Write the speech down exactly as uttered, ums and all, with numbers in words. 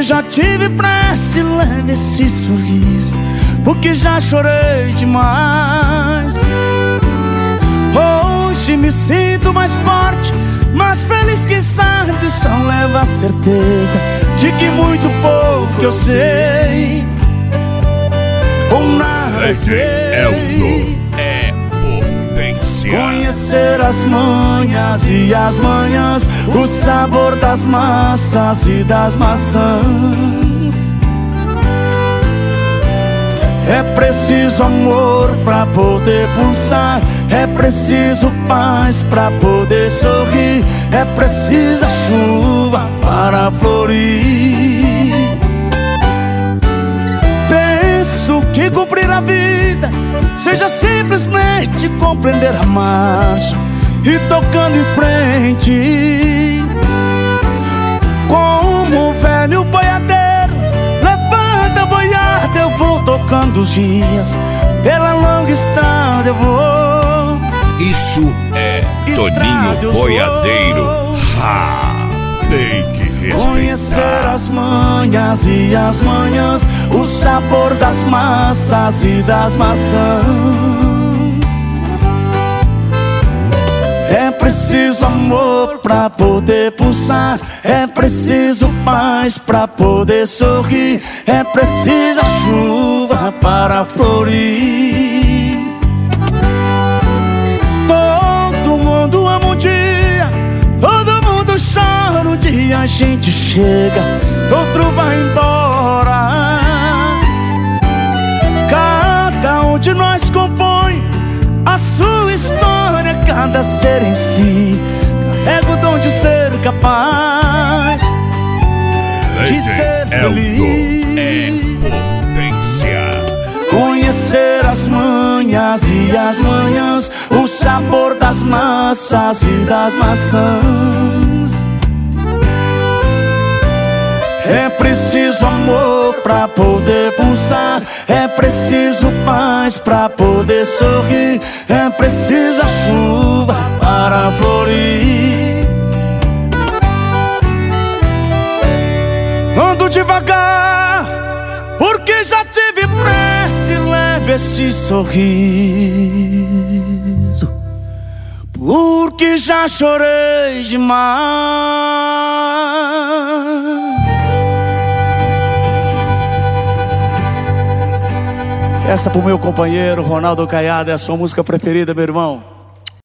porque já tive pressa, leve esse sorriso, porque já chorei demais. Hoje me sinto mais forte, mais feliz que sabe, só leva a certeza de que muito pouco eu sei, ou nada sei. Elzo é potência. Conhecer as manhas e as manhãs, o sabor das massas e das maçãs. É preciso amor pra poder pulsar, é preciso paz pra poder sorrir, é preciso a chuva para florir. Penso que cumprir a vida seja simplesmente compreender a marcha e tocando em frente. Como um velho boiadeiro, levanta a boiada, eu vou tocando os dias, pela longa estrada eu vou. Isso é Toninho Boiadeiro. Ha! Tem que respeitar. Conhecer as manhas e as manhãs, o sabor das massas e das maçãs. É preciso amor pra poder pulsar, é preciso paz pra poder sorrir, é preciso a chuva para florir. Todo mundo ama um dia, todo mundo chora um dia, a gente chega, outro vai embora. Cada um de nós compõe a sua história, cada ser em si carrega o dom de ser capaz de ser feliz. É potência. Conhecer as manhas e as manhãs, o sabor das massas e das maçãs. É preciso amor pra poder pulsar, é preciso paz pra poder sorrir, é preciso a chuva para florir. Ando devagar, porque já tive pressa, e leve esse sorriso, porque já chorei demais. Essa pro meu companheiro Ronaldo Caiado, é a sua música preferida, meu irmão.